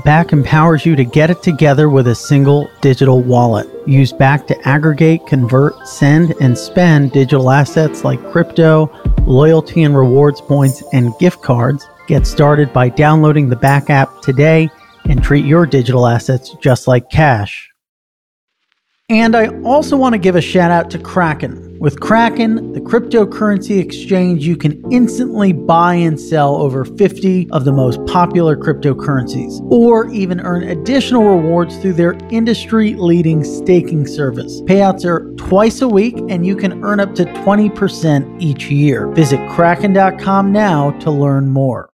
Bakkt empowers you to get it together with a single digital wallet. Use Bakkt to aggregate, convert, send, and spend digital assets like crypto, loyalty and rewards points, and gift cards. Get started by downloading the Bakkt app today and treat your digital assets just like cash. And I also want to give a shout out to Kraken. With Kraken, the cryptocurrency exchange, you can instantly buy and sell over 50 of the most popular cryptocurrencies, or even earn additional rewards through their industry-leading staking service. Payouts are twice a week, and you can earn up to 20% each year. Visit Kraken.com now to learn more.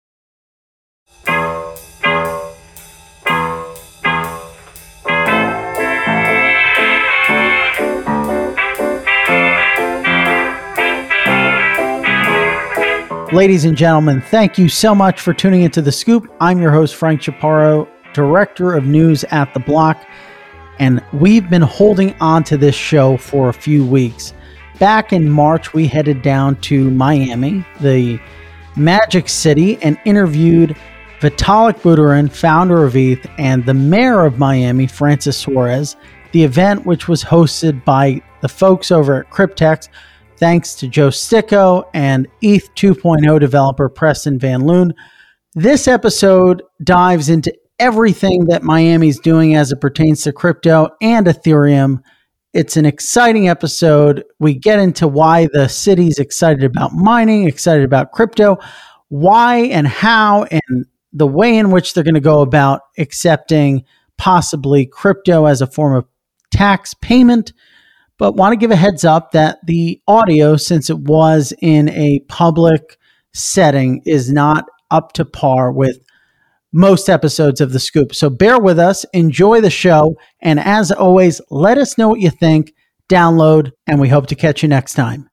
Ladies and gentlemen, thank you so much for tuning into The Scoop. I'm your host, Frank Chaparro, Director of News at The Block, and we've been holding on to this show for a few weeks. Back in March, we headed down to Miami, the Magic City, and interviewed Vitalik Buterin, founder of ETH, and the mayor of Miami, Francis Suarez. The event, which was hosted by the folks over at Cryptex, thanks to Joe Sticco and ETH 2.0 developer Preston Van Loon. This episode dives into everything that Miami's doing as it pertains to crypto and Ethereum. It's an exciting episode. We get into why the city's excited about mining, excited about crypto, why and how, and the way in which they're going to go about accepting possibly crypto as a form of tax payment. But want to give a heads up that the audio, since it was in a public setting, is not up to par with most episodes of The Scoop. So bear with us, enjoy the show, and as always, let us know what you think, download, and we hope to catch you next time.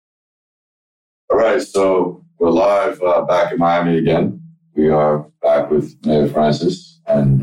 All right, so we're live back in Miami again. We are back with Mayor Francis, and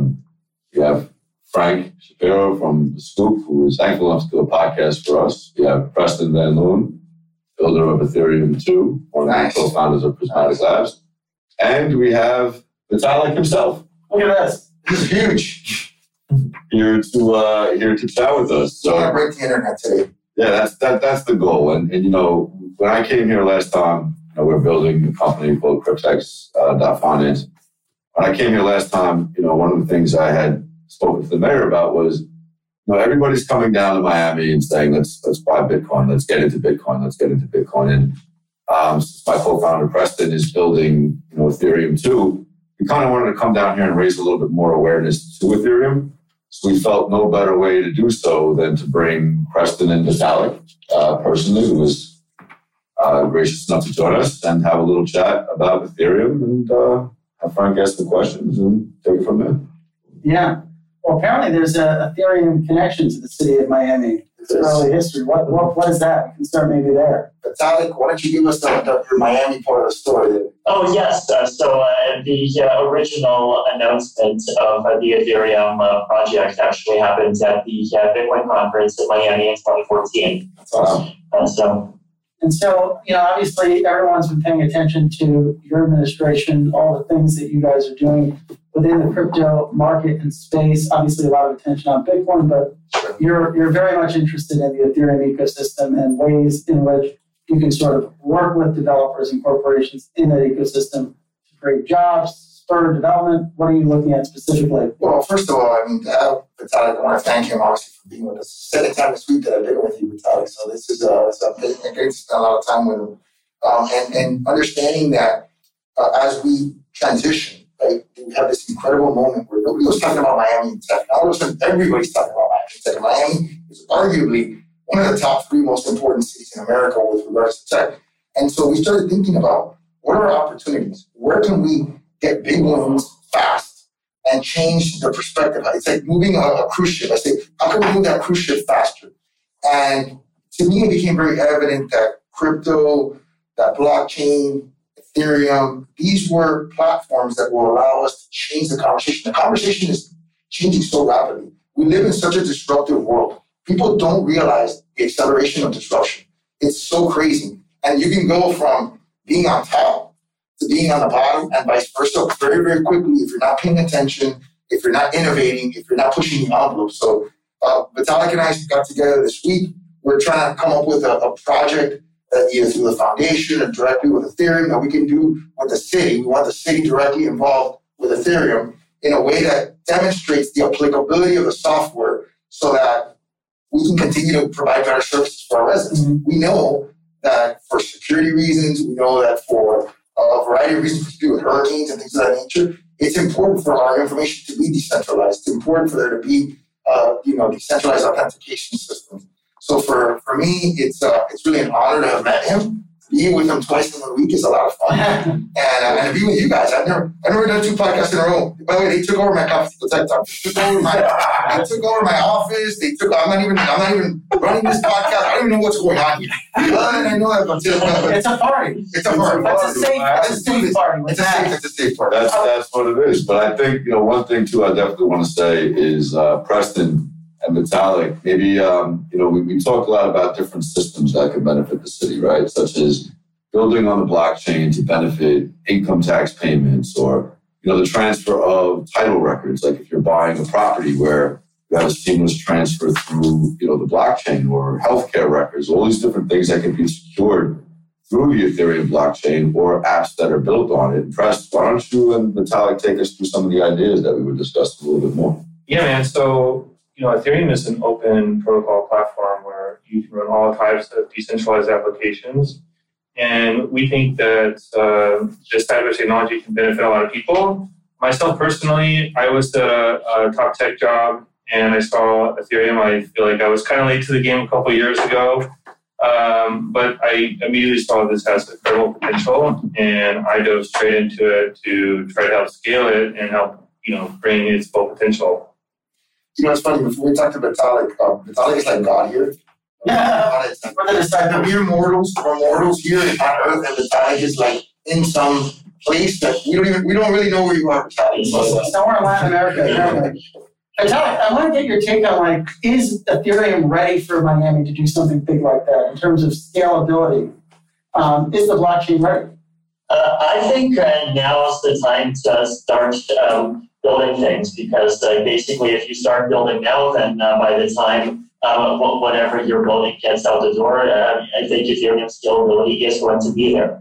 we have Frank Shapiro from The Scoop, who is thankful enough to do a podcast for us. We have Preston Van Loon, builder of Ethereum 2, one of the co-founders of Prismatic Labs. And we have Vitalik himself. Look at this. This is huge. Here to chat with us. So I break the internet today. Yeah, that's the goal. And you know, when I came here last time, we're building a company called Cryptex.finance. When I came here last time, one of the things I had spoken to the mayor about was, everybody's coming down to Miami and saying, let's buy Bitcoin, let's get into Bitcoin. And since my co-founder Preston is building, Ethereum 2, we kind of wanted to come down here and raise a little bit more awareness to Ethereum. So we felt no better way to do so than to bring Preston and Vitalik personally, who was gracious enough to join us and have a little chat about Ethereum and have Frank ask the questions and take it from there. Yeah. Well, apparently there's a Ethereum connection to the city of Miami. It's early history. What is that? We can start maybe there. Vitalik, why don't you give us your Miami part of the story? Oh, yes. The original announcement of the Ethereum project actually happened at the Bitcoin conference in Miami in 2014. That's awesome. And so, obviously everyone's been paying attention to your administration, all the things that you guys are doing within the crypto market and space. Obviously a lot of attention on Bitcoin, but you're very much interested in the Ethereum ecosystem and ways in which you can sort of work with developers and corporations in that ecosystem to create jobs, spur development. What are you looking at specifically? Well, first of all, Vitalik, I want to thank him obviously for being with us. Second time this week that I've been with you, Vitalik. So this is great to spend a lot of time with him. And understanding that as we transition, right, we have this incredible moment where nobody was talking about Miami in tech. All of a sudden, everybody's talking about Miami in tech. Miami is arguably one of the top 3 most important cities in America with regards to tech. And so we started thinking about what are our opportunities? Where can we get big wins fast and change the perspective? It's like moving a cruise ship. I say, how can we move that cruise ship faster? And to me, it became very evident that crypto, that blockchain, Ethereum, these were platforms that will allow us to change the conversation. The conversation is changing so rapidly. We live in such a disruptive world. People don't realize the acceleration of disruption. It's so crazy. And you can go from being on top to to being on the bottom and vice versa very, very quickly if you're not paying attention, if you're not innovating, if you're not pushing the envelope. So Vitalik and I got together this week. We're trying to come up with a project that either through the foundation or directly with Ethereum that we can do with the city. We want the city directly involved with Ethereum in a way that demonstrates the applicability of the software so that we can continue to provide better services for our residents. Mm-hmm. We know that for security reasons, we know that for a variety of reasons to do with hurricanes and things of that nature, it's important for our information to be decentralized. It's important for there to be, decentralized authentication systems. So for me, it's really an honor to have met him. Being with him twice in a week is a lot of fun, and to be with you guys. I've never done 2 podcasts in a row. By the way, they took over my Coffee for Tech Talk. They took over my office. I'm not even running this podcast. I don't even know what's going on here. I know that, it's a party. It's a party. It's a safe party. It's a safe party. That's what it is. But I think one thing too I definitely want to say is Preston and Vitalik, maybe, we talk a lot about different systems that can benefit the city, right? Such as building on the blockchain to benefit income tax payments or, the transfer of title records. Like if you're buying a property where you have a seamless transfer through, the blockchain or healthcare records, all these different things that can be secured through the Ethereum blockchain or apps that are built on it. Press, why don't you and Vitalik take us through some of the ideas that we were discussing a little bit more? Yeah, man. So, Ethereum is an open protocol platform where you can run all types of decentralized applications. And we think that this type of technology can benefit a lot of people. Myself personally, I was at a top tech job and I saw Ethereum. I feel like I was kind of late to the game a couple of years ago. But I immediately saw this has incredible potential and I dove straight into it to try to help scale it and help, bring its full potential. It's funny, before we talked to Vitalik, Vitalik is like God here. Yeah. We're mortals here on Earth, and Vitalik is like in some place that we don't really know where you are, Vitalik. Somewhere in Latin America. Vitalik, I want to get your take on is Ethereum ready for Miami to do something big like that in terms of scalability? Is the blockchain ready? I think now is the time to start building things because basically if you start building now, then by the time whatever you're building gets out the door, I think Ethereum scalability is going to be there.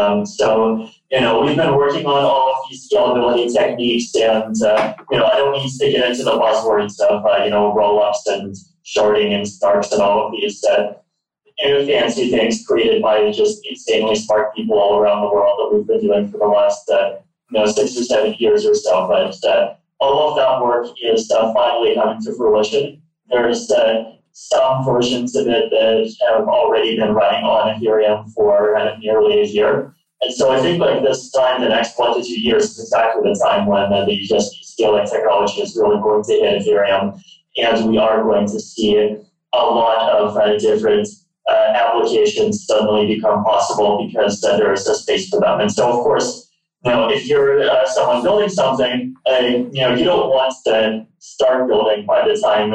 So, we've been working on all of these scalability techniques and, I don't need to get into the buzzwords of, roll-ups and shorting and snarks and all of these fancy things created by just insanely smart people all around the world that we've been doing for the last 6 or 7 years or so. But all of that work is finally coming to fruition. There's some versions of it that have already been running on Ethereum for nearly a year. And so I think this time, the next 1 to 2 years is exactly the time when the just scaling technology is really going to hit Ethereum. And we are going to see a lot of different applications suddenly become possible because there is a space for them. And so, of course, if you're someone building something, you don't want to start building by the time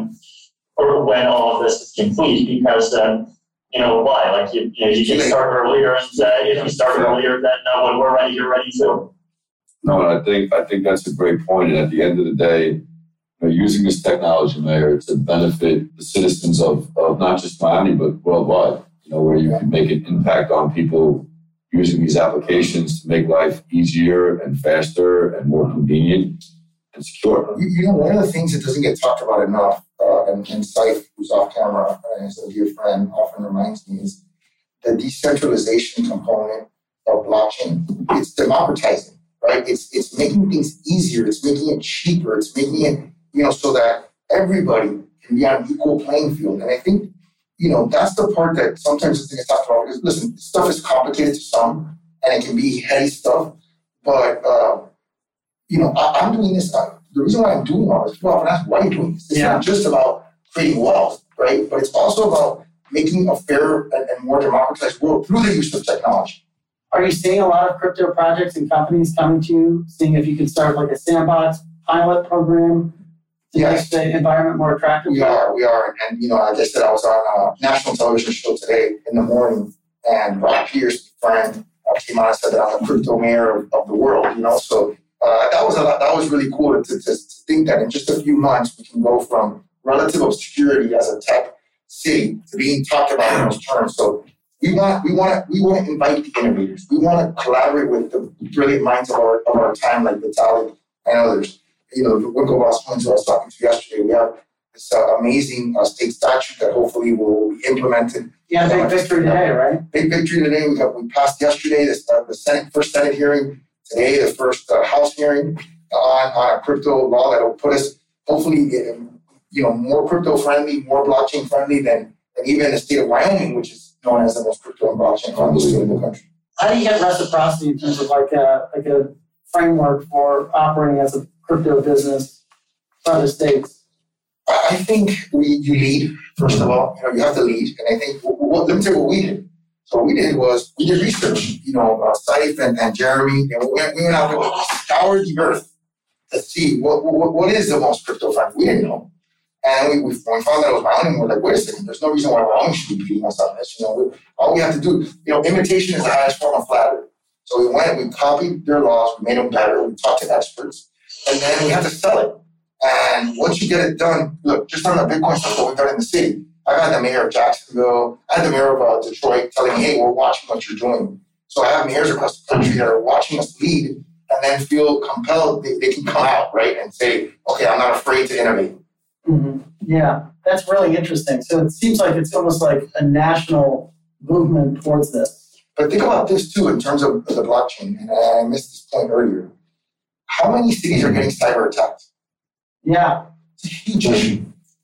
or when all of this is complete because, why? You can start earlier, and if you start earlier, then when we're ready, you're ready too. No, I think that's a great point. And at the end of the day, using this technology, Mayor, to benefit the citizens of not just Miami, but worldwide, where you can make an impact on people using these applications to make life easier and faster and more convenient and secure. One of the things that doesn't get talked about enough, and Saif, who's off camera, and is a dear friend, often reminds me, is the decentralization component of blockchain. It's democratizing, right? It's making things easier. It's making it cheaper. It's making it, so that everybody can be on an equal playing field. And I think, that's the part that sometimes doesn't get talked about. Because listen, stuff is complicated to some, and it can be heady stuff. But, I'm doing this. The reason why I'm doing all this, people often ask, why are you doing this? It's not just about creating wealth, right? But it's also about making a fair and more democratized world through the use of technology. Are you seeing a lot of crypto projects and companies coming to you, seeing if you can start a sandbox pilot program to make the environment more attractive? We are. And, like I said, I was on a national television show today in the morning, and Brock Pierce, friend, came out and said that I'm the crypto mayor of the world, So that was really cool to think that in just a few months we can go from relative obscurity as a tech city to being talked about in those terms. So we want to invite the innovators. We want to collaborate with the brilliant minds of our time, like Vitalik and others. The Winklevoss twins who I was talking to yesterday. We have this amazing state statute that hopefully will be implemented. Yeah, big victory today, right? Big victory today. We passed yesterday the first Senate hearing today, the first House hearing on a crypto law that will put us hopefully more crypto friendly, more blockchain friendly than even the state of Wyoming, which is known as the most crypto and blockchain friendly state in the country. How do you get reciprocity in terms of like a framework for operating as a crypto business in other states? I think you lead, first of all. You have to lead. And I think, let me tell you what we did. So what we did was, we did research. Saif and Jeremy, and we went out and we scoured the earth to see what is the most crypto friendly. We didn't know. And we found that it was Wyoming. We're like, wait a second, there's no reason why Wyoming should be beating us on this. All we have to do, imitation is the highest form of flattery. So we went, we copied their laws, we made them better, we talked to experts, and then we have to sell it. And once you get it done, look, just on the Bitcoin stuff that we've done in the city, I've had the mayor of Jacksonville, I had the mayor of Detroit telling me, hey, we're watching what you're doing. So I have mayors across the country that are watching us lead and then feel compelled, they can come out, right, and say, okay, I'm not afraid to innovate. Mm-hmm. Yeah, that's really interesting. So it seems like it's almost like a national movement towards this. But think about this too, in terms of the blockchain, and I missed this point earlier. How many cities are getting cyber attacked? Yeah. It's a huge issue.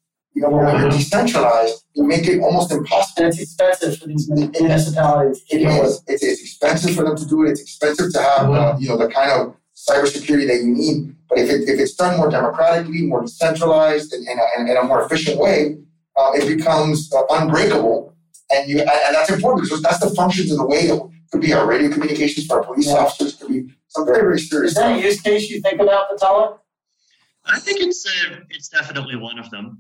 When you're decentralized, you make it almost impossible. And it's expensive for these municipalities. It is. It's expensive for them to do it. It's expensive to have, the kind of cybersecurity that you need. But if it's done more democratically, more decentralized, and in a more efficient way, it becomes unbreakable. And that's important because that's the functions of the way that could be our radio communications for our police officers, could be some very, very serious stuff. Is that a use case you think about, Vitalik? I think it's definitely one of them.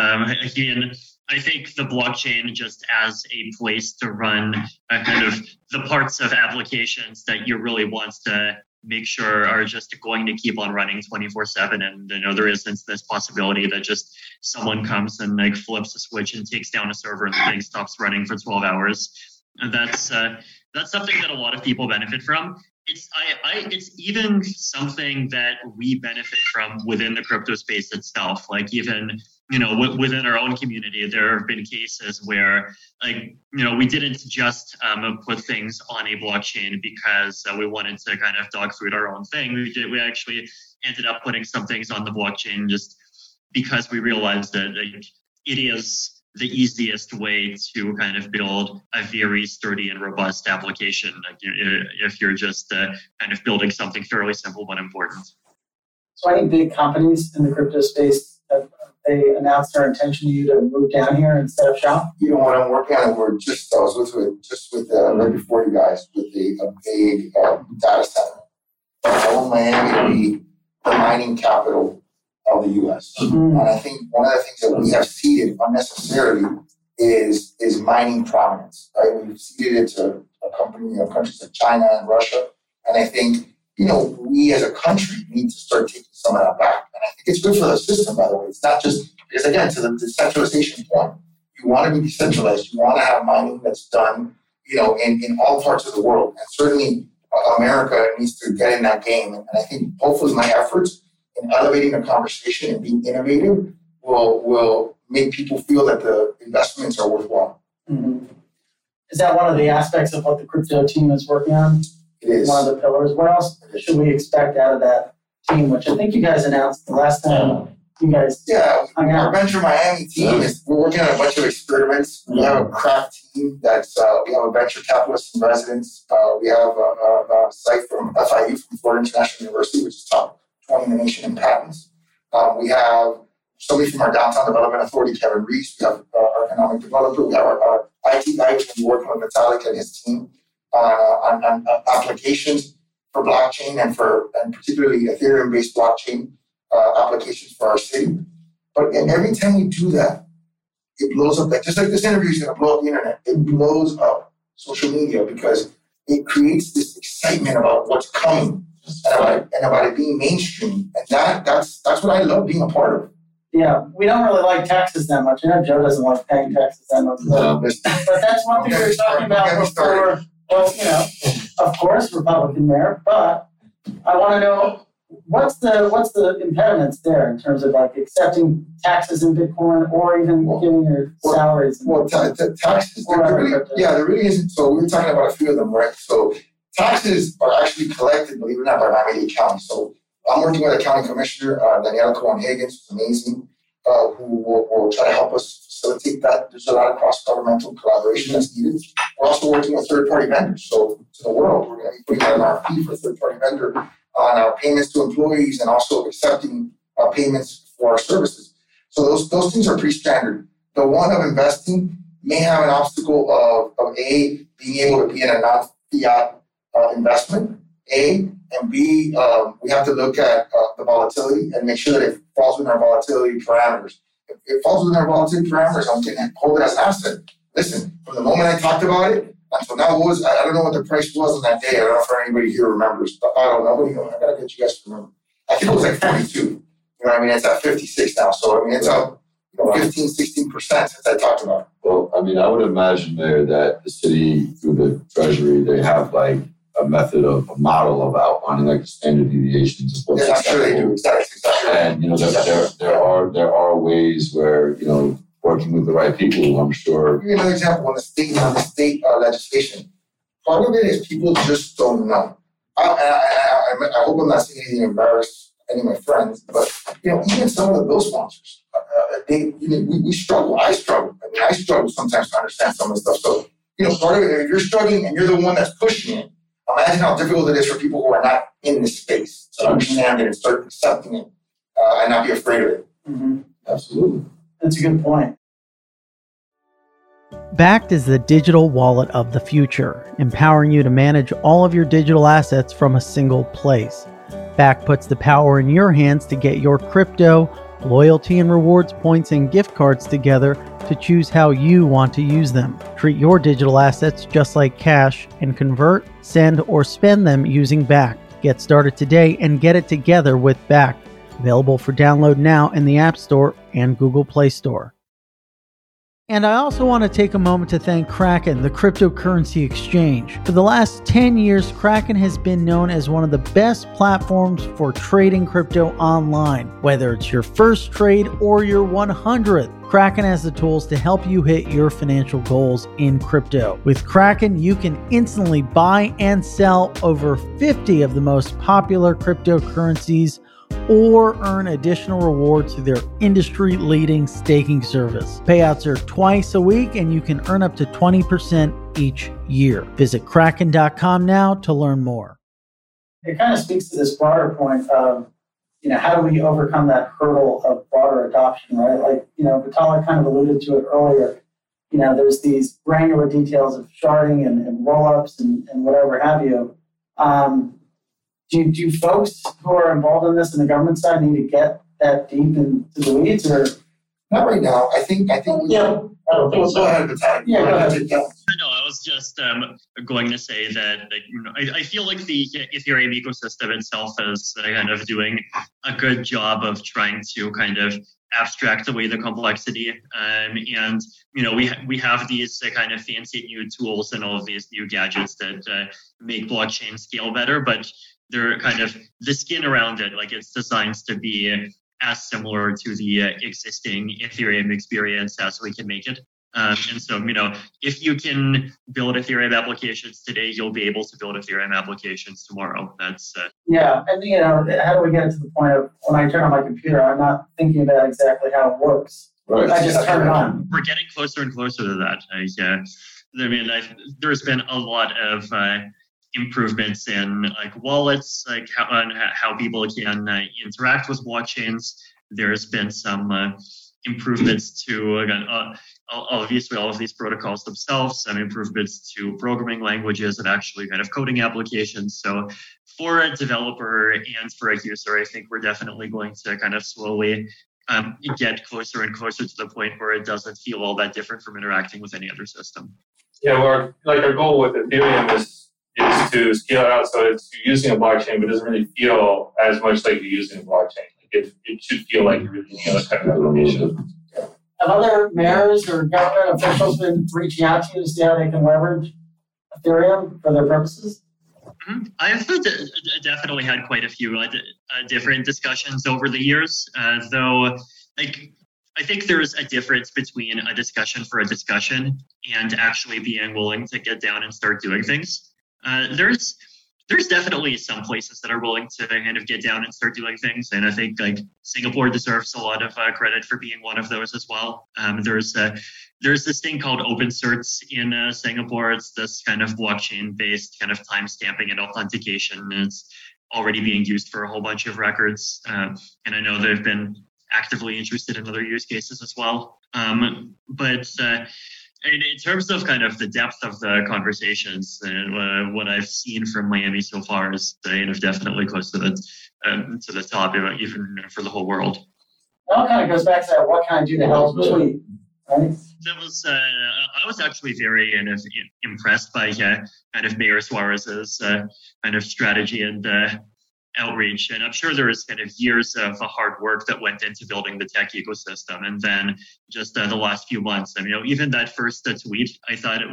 Again, I think the blockchain just as a place to run kind of the parts of applications that you really want to make sure are just going to keep on running 24/7. And there isn't this possibility that just someone comes and flips a switch and takes down a server and the thing stops running for 12 hours. And that's something that a lot of people benefit from. It's even something that we benefit from within the crypto space itself. Even within our own community, there have been cases where we didn't just put things on a blockchain because we wanted to kind of dog food our own thing. We actually ended up putting some things on the blockchain just because we realized that it is the easiest way to kind of build a very sturdy and robust application if you're just kind of building something fairly simple but important. So any big companies in the crypto space, have they announced their intention to you to move down here and set up shop? What I'm working on, I was with right before you guys, with a big data center. I want Miami to be the mining capital of the U.S. Mm-hmm. And I think one of the things that we have ceded unnecessarily is mining prominence, right? We've ceded it to countries like China and Russia. And I think, we as a country need to start taking some of that back. And I think it's good for the system, by the way. It's not just, because again, to the decentralization point, you want to be decentralized. You want to have mining that's done, in all parts of the world. And certainly America needs to get in that game. And I think hopefully my efforts in elevating the conversation and being innovative will make people feel that the investments are worthwhile. Mm-hmm. Is that one of the aspects of what the crypto team is working on? It is. One of the pillars. What else should we expect out of that team, which I think you guys announced the last time you guys hung out? Our Venture Miami team we're working on a bunch of experiments. We have a craft team we have a venture capitalist in residence. We have a site from FIU, from Florida International University, which is top 20 in the nation in patents. We have somebody from our Downtown Development Authority, Kevin Reese. We have our economic developer. We have our IT guy who's been working with Vitalik and his team on applications for blockchain and particularly Ethereum-based blockchain applications for our city. But every time we do that, it blows up. Just like this interview is going to blow up the internet. It blows up social media because it creates this excitement about what's coming and about it being mainstream. And that's what I love being a part of. Yeah, we don't really like taxes that much. I know Joe doesn't like paying taxes that much. But that's one thing we were talking about before. Well, of course, Republican mayor, but I want to know what's the impediments there in terms of like accepting taxes in Bitcoin or even giving your salaries? Taxes, there really isn't. So we were talking about a few of them, right? So taxes are actually collected, believe it or not, by Miami-Dade County. So I'm working with a county commissioner, Daniela Cohen-Higgins, who's amazing, who will try to help us facilitate that. There's a lot of cross-governmental collaboration that's needed. We're also working with third-party vendors. So to the world, we're going to be putting out an RFP for a third-party vendor on our payments to employees and also accepting payments for our services. So those things are pretty standard. The one of investing may have an obstacle of A, being able to be in a non-fiat investment, A, and B, we have to look at the volatility and make sure that it falls within our volatility parameters. If it falls within our volatility parameters, I'm going to hold it as an asset. Listen, from the moment I talked about it until now, I don't know what the price was on that day. I don't know if anybody here remembers. But I don't know. I got to get you guys to remember. I think it was like 42. You know what I mean? It's at 56 now. So, I mean, it's up 15, 16% since I talked about it. Well, I mean, I would imagine there that the city, through the treasury, they have like a method of a model of outlining like the standard deviations of what's I'm sure they do. Exactly. And there are ways where working with the right people, I'm sure. I'll give you another example on the state legislation. Part of it is people just don't know. I hope I'm not saying anything to embarrass any of my friends, but even some of the bill sponsors, we struggle. I struggle. I mean, I struggle sometimes to understand some of the stuff. So part of it, if you're struggling and you're the one that's pushing it, imagine how difficult it is for people who are not in this space to understand it and start accepting it and not be afraid of it. Mm-hmm. Absolutely. That's a good point. Bakkt is the digital wallet of the future, empowering you to manage all of your digital assets from a single place. Bakkt puts the power in your hands to get your crypto, loyalty and rewards points, and gift cards together to choose how you want to use them. Treat your digital assets just like cash and convert, send, or spend them using Bakkt. Get started today and get it together with Bakkt. Available for download now in the App Store and Google Play Store. And I also want to take a moment to thank Kraken, the cryptocurrency exchange. For the last 10 years, Kraken has been known as one of the best platforms for trading crypto online. Whether it's your first trade or your 100th, Kraken has the tools to help you hit your financial goals in crypto. With Kraken, you can instantly buy and sell over 50 of the most popular cryptocurrencies or earn additional rewards through their industry-leading staking service. Payouts are twice a week, and you can earn up to 20% each year. Visit Kraken.com now to learn more. It kind of speaks to this broader point of, how do we overcome that hurdle of broader adoption, right? Like, Vitalik kind of alluded to it earlier. There's these granular details of sharding and roll-ups and whatever have you. Do folks who are involved in this in the government side need to get that deep into the weeds, or not right now? I think. I don't think so. Go ahead, Vitalik. Yeah, go ahead. No, I was just going to say that I feel like the Ethereum ecosystem itself is kind of doing a good job of trying to kind of abstract away the complexity, and we have these kind of fancy new tools and all of these new gadgets that make blockchain scale better, but they're kind of the skin around it, like it's designed to be as similar to the existing Ethereum experience as we can make it. And so, if you can build Ethereum applications today, you'll be able to build Ethereum applications tomorrow. That's yeah. And how do we get to the point of when I turn on my computer, I'm not thinking about exactly how it works. Right. I just turn it on. We're getting closer and closer to that. There's been a lot of improvements in like wallets, like how people can interact with blockchains. There's been some improvements to obviously all of these protocols themselves, some improvements to programming languages and actually kind of coding applications. So for a developer and for a user, I think we're definitely going to kind of slowly get closer and closer to the point where it doesn't feel all that different from interacting with any other system. Yeah, our goal with Ethereum is is to scale it out so it's using a blockchain, but it doesn't really feel as much like you're using a blockchain. Like it should feel like you're using any other kind of application. Have other mayors or government officials been reaching out to you to see how they can leverage Ethereum for their purposes? I've definitely had quite a few different discussions over the years, though, like, I think there's a difference between a discussion for a discussion and actually being willing to get down and start doing things. There's definitely some places that are willing to kind of get down and start doing things, and I think like Singapore deserves a lot of credit for being one of those as well. There's this thing called OpenCerts in Singapore. It's this kind of blockchain-based kind of time stamping and authentication. And it's already being used for a whole bunch of records, and I know they've been actively interested in other use cases as well. But in terms of kind of the depth of the conversations, what I've seen from Miami so far is kind of definitely close to the top, even for the whole world. It all kind of goes back to that, what can I do to help tweet, right? That was I was actually very kind of impressed by kind of Mayor Suarez's kind of strategy and outreach, and I'm sure there was kind of years of hard work that went into building the tech ecosystem, and then just the last few months. I mean, even that first tweet, I thought it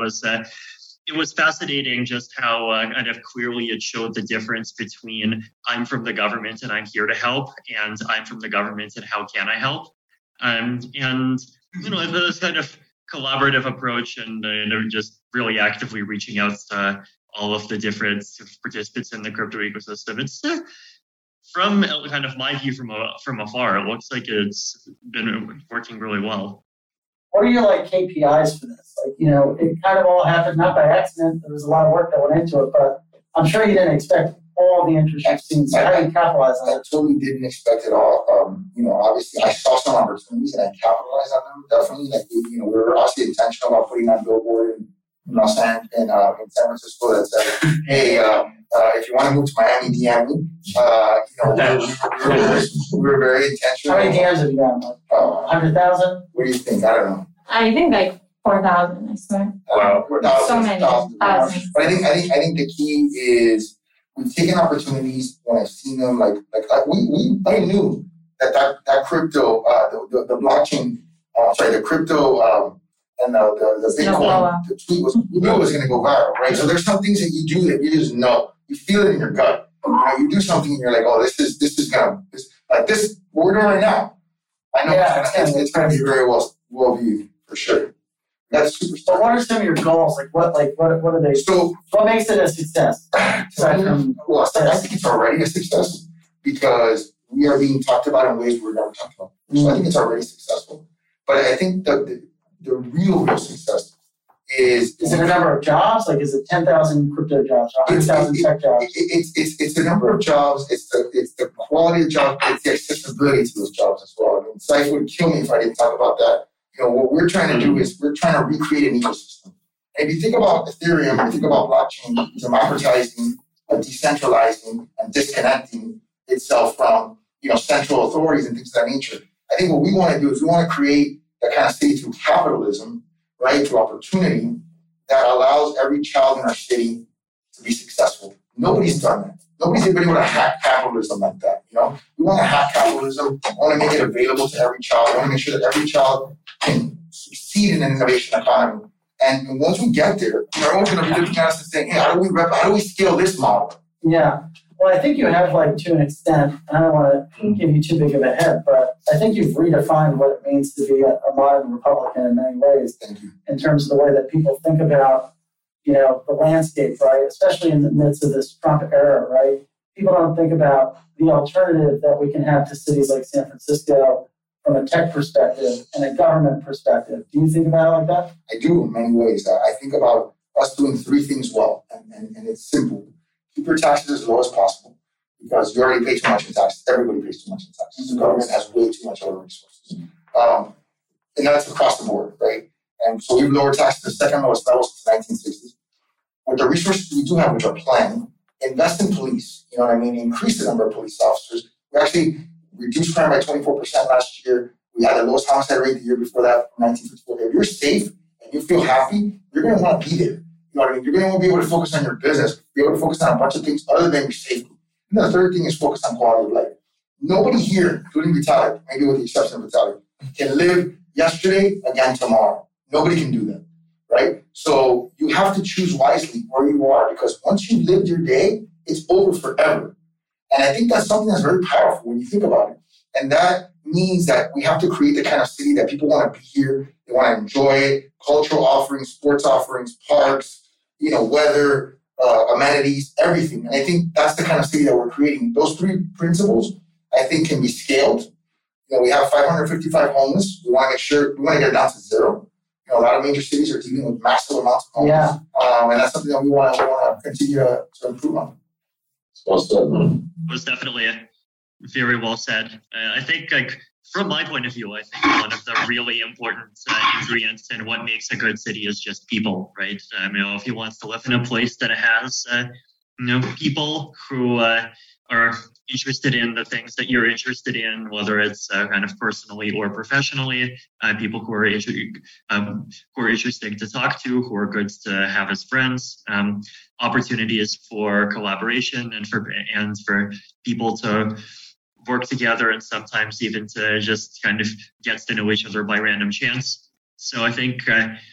was fascinating just how kind of clearly it showed the difference between I'm from the government and I'm here to help, and I'm from the government and how can I help? And this kind of collaborative approach, and just really actively reaching out to all of the different participants in the crypto ecosystem. It's from kind of my view from afar, it looks like it's been working really well. What are your KPIs for this? It kind of all happened not by accident. There was a lot of work that went into it, but I'm sure you didn't expect all the interest you've seen. So how do you capitalize on it? I totally didn't expect it all. Obviously, I saw some opportunities and I capitalized on them. Definitely, we were obviously intentional about putting on billboard in Los Angeles in San Francisco that said, "Hey, if you want to move to Miami, DM me." We were very intentional. How many DMs have you gotten? 100,000? What do you think? I don't know. I think 4,000. I swear. Wow, So many thousands. But I think the key is we've taken opportunities when I've seen them. I knew that crypto, the blockchain, the crypto. And the Bitcoin, the tweet we knew it was going to go viral, right? So there's some things that you do that you just know. You feel it in your gut. You do something and you're like, oh, this is gonna what we're doing right now. I know it's gonna be very well viewed for sure. That's super. So what are some of your goals? What are they? So what makes it a success? I think it's already a success because we are being talked about in ways we're never talked about. So I think it's already successful. But I think the real success is it a number of jobs? Is it 10,000 crypto jobs, 100,000 tech jobs? It's the number of jobs. It's the quality of jobs. It's the accessibility to those jobs as well. Site would kill me if I didn't talk about that. What we're trying to do is we're trying to recreate an ecosystem. And if you think about Ethereum, if you think about blockchain, democratizing, decentralizing, and disconnecting itself from central authorities and things of that nature. I think what we want to do is we want to create that kind of city through capitalism, right, through opportunity that allows every child in our city to be successful. Nobody's done that. Nobody's been able to hack capitalism like that. We want to hack capitalism. We want to make it available to every child. We want to make sure that every child can succeed in an innovation economy. And once we get there, everyone's going to be looking at us and saying, hey, how do we scale this model? Yeah. Well, I think you have, to an extent, I don't want to give you too big of a head, but I think you've redefined what it means to be a modern Republican in many ways. Thank you. In terms of the way that people think about, the landscape, right? Especially in the midst of this Trump era, right? People don't think about the alternative that we can have to cities like San Francisco from a tech perspective and a government perspective. Do you think about it like that? I do in many ways. I think about us doing three things well, and it's simple. Keep your taxes as low as possible because you already pay too much in taxes. Everybody pays too much in taxes. The government has way too much other resources. And that's across the board, right? And so we've lowered taxes to the second lowest level since the 1960s. With the resources we do have, which are planned, invest in police, increase the number of police officers. We actually reduced crime by 24% last year. We had the lowest homicide rate the year before that, 1954. If you're safe and you feel happy, you're going to want to be there. You know what I mean? You're going to be able to focus on your business, be able to focus on a bunch of things other than your safety. And the third thing is focus on quality of life. Nobody here, including Vitalik, maybe with the exception of Vitalik, can live yesterday again tomorrow. Nobody can do that, right? So you have to choose wisely where you are, because once you've lived your day, it's over forever. And I think that's something that's very powerful when you think about it. And that means that we have to create the kind of city that people want to be here. They want to enjoy it. Cultural offerings, sports offerings, parks, weather, amenities, everything. And I think that's the kind of city that we're creating. Those three principles, I think, can be scaled. We have 555 homeless. We want to get it down to zero. A lot of major cities are dealing with massive amounts of homeless. Yeah. And that's something that we want to continue to improve on. Well said. It was definitely very well said. I think, from my point of view, I think one of the really important ingredients in what makes a good city is just people, right? If you want to live in a place that has, people who are interested in the things that you're interested in, whether it's kind of personally or professionally, people who are interesting to talk to, who are good to have as friends, opportunities for collaboration and for people to work together, and sometimes even to just kind of get to know each other by random chance. So I think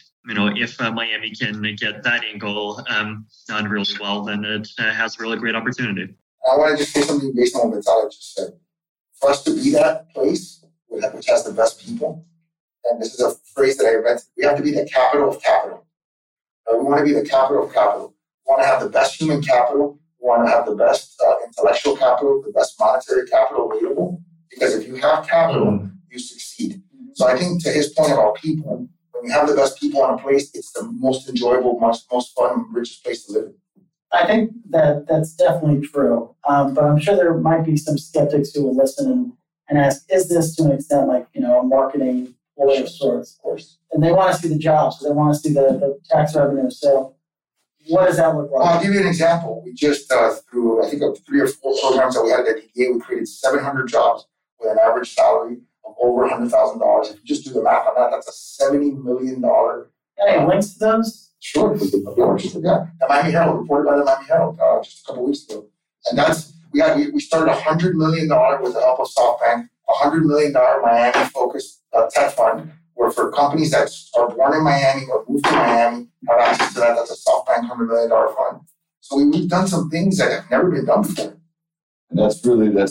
if Miami can get that angle done really well, then it has a really great opportunity. I want to just say something based on what Vitalik just said. For us to be that place which has the best people, and this is a phrase that I invented, we have to be the capital of capital. We want to be the capital of capital. We want to have the best human capital. We want to have the best intellectual capital, the best monetary capital available. Because if you have capital, you succeed. So I think to his point about people, when you have the best people on a place, it's the most enjoyable, most fun, richest place to live in. I think that's definitely true. But I'm sure there might be some skeptics who will listen and ask, is this to an extent like, a marketing ploy of sorts? Of course. And they want to see the jobs. They want to see the tax revenue. So what does that look like? Well, I'll give you an example. We just, through, I think, 3 or 4 programs that we had at DDA, we created 700 jobs with an average salary of over $100,000. If you just do the math on that, that's a $70 million. Any links to those? Sure. The Miami Herald, reported by the Miami Herald just a couple of weeks ago. And that's, we started $100 million with the help of SoftBank, $100 million Miami-focused tech fund, where for companies that are born in Miami or moved to Miami have access to that. That's a SoftBank $100 million fund. So we've done some things that have never been done before. And it's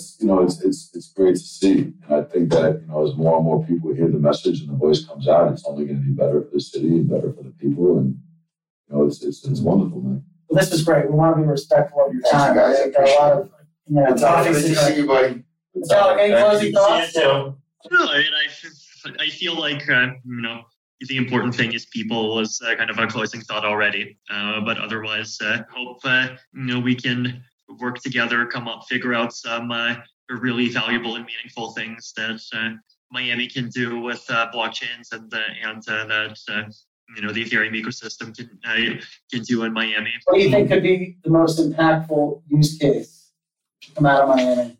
great to see. And I think that, as more and more people hear the message and the voice comes out, it's only going to be better for the city and better for the people. And, it's wonderful, man. Well, this is great. We want to be respectful of your time. Thanks, you guys. There are a lot of, Good to see you, buddy. Vitalik, any closing thoughts? See you too. No, I feel like, the important thing is people was kind of a closing thought already. But otherwise, hope, we can work together, figure out some really valuable and meaningful things that Miami can do with blockchains and that the Ethereum ecosystem can do in Miami. What do you think could be the most impactful use case to come out of Miami?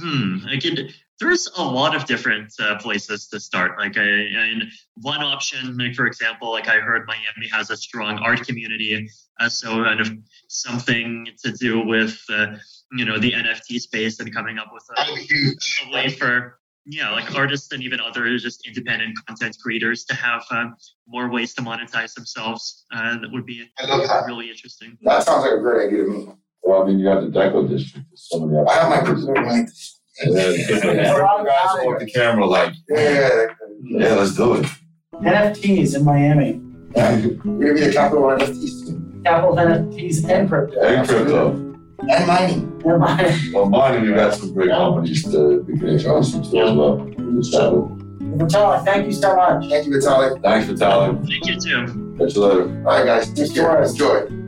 There's a lot of different places to start. One option, for example, I heard Miami has a strong art community, so kind of something to do with the NFT space and coming up with a way for artists and even other just independent content creators to have more ways to monetize themselves. That would be really interesting. That sounds like a great idea to me. Well, you have the Deco district. I have my group mind. And then guys off the camera yeah, let's do it. NFTs in Miami. We're going to be the capital of NFTs. Capital of NFTs and crypto. And mining. Well, mining, you got some great companies to be introduced to as well. Vitalik, thank you so much. Thank you, Vitalik. Thanks, Vitalik. Thank you, too. Catch you later. All right, guys. Take care. Enjoy.